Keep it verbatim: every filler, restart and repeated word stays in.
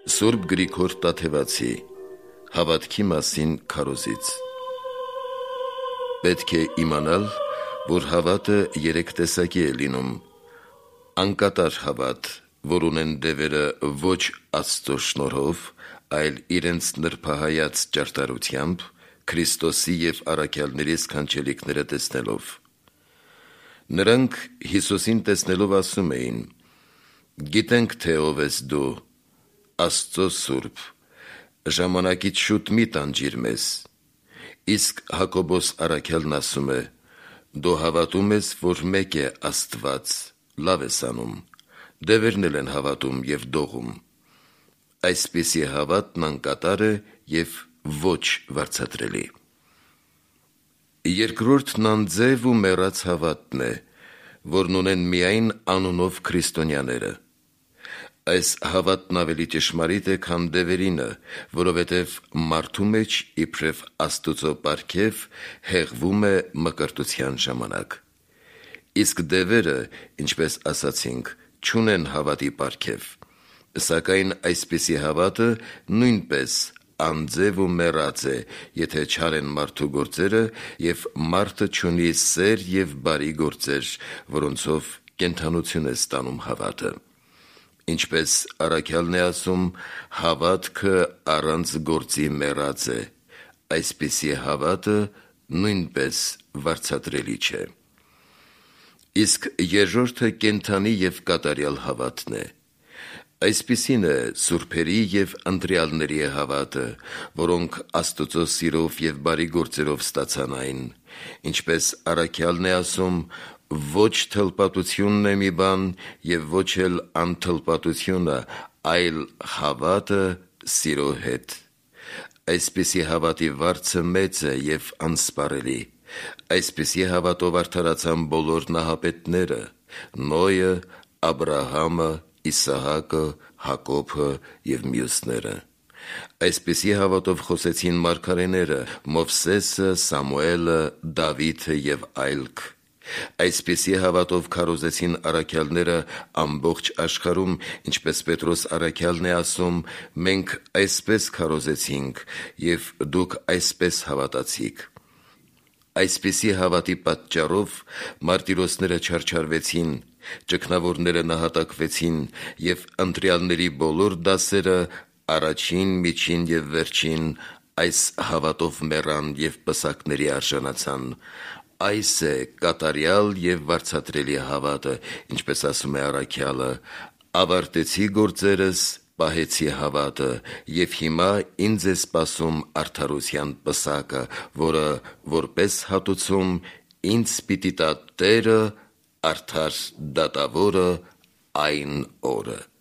Սուրբ Գրիգոր Տաթևացի Հավատքի մասին քարոզից։ Պետք է իմանալ, որ հավատը երեք տեսակի է լինում. անկատար հավատ, որ ունեն դևերը ոչ Աստծո շնորհով, այլ իրենց նրբահայաց ճարտարությամբ, Քրիստոսի և առաքյալների սքանչելիքները տեսնելով։ Նրանք Հիսուսին տեսնելով ասում էին. «Գիտենք, թե ով ես դու, Աստծո Սուրբ, ժամանակից շուտ մի տանջիր մեզ»։ Իսկ Հակոբոս առաքյալն ասում է. «Դու հավատում ես, որ մեկ է Աստված, լավ ես անում, դևերն էլ են հավատում և դողում»։ Այսպիսի հավատն անկատար է և ոչ վարձատրելի։ Երկրորդն անձև ու մեռած հավատն է, որն ունեն միայն անունով քրիստոնյաները։ Այս հավատն ավելի ճշմարիտ է, քան դևերինը, որովհետև մարդու մեջ իբրև Աստուծո պարգև հեղվում է մկրտության ժամանակ։ Իսկ դևերը, ինչպես ասացինք, չունեն հավատի պարգև, սակայն այսպիսի հավատը նույնպես անձև ու մեռած է, եթե չարեն մարդու գործերը և մարդը չունի սեր և բարի գործեր, որոնցով կենդանություն է ստանում հավատը։ Ինչպես առաքյալն է ասում, հավատքը առանց գործի մեռած է, այսպիսի հավատը նույնպես վարձատրելի չէ։ Իսկ երրորդը կենդանի և կատարյալ հավատն է։ Այսպիսին է սուրբերի և ընտրյալների հավատը, որոնք Աստուծո սիրով և բարի գործերով ստացան այն, ինչպես առաքյալն է ասում. «Ոչ թլպատությունն է մի բան և ոչ էլ անթլպատությունը, այլ հավատը սիրո հետ»։ Այսպիսի հավատի վարձը մեծ է և անսպառելի։ Այսպիսի հավատով արդարացան բոլոր նահապետները՝ Նոյը, Աբրահամը, Իսահակը, Հակոբը և մյուսները։ Այսպիսի հավատով խոսեցին մարգարեները՝ Մովսեսը, Սամուելը, Դավիթը և այլք։ Այսպիսի հավատով քարոզեցին առաքյալները ամբողջ աշխարհում, ինչպես Պետրոս առաքյալն է ասում. «Մենք այսպես քարոզեցինք, և դուք այսպես հավատացիք»։ Այսպիսի հավատի պատճառով մարտիրոսները չարչարվեցին, ճգնավորները նահատակվեցին, և ընտրյալների բոլոր դասերը, առաջին, միջին և վերջին, այս հավատով մեռան և պսակների արժանացան։ Այս է կատարյալ և վարձատրելի հավատը, ինչպես ասում է առաքյալը. «Ավարտեցի գործերս, պահեցի հավատը, և հիմա ինձ է սպասում արդարության պսակը, որը որպես հատուցում ինձ պիտի տա Տերը, արդար դատավորը, այն օրը»։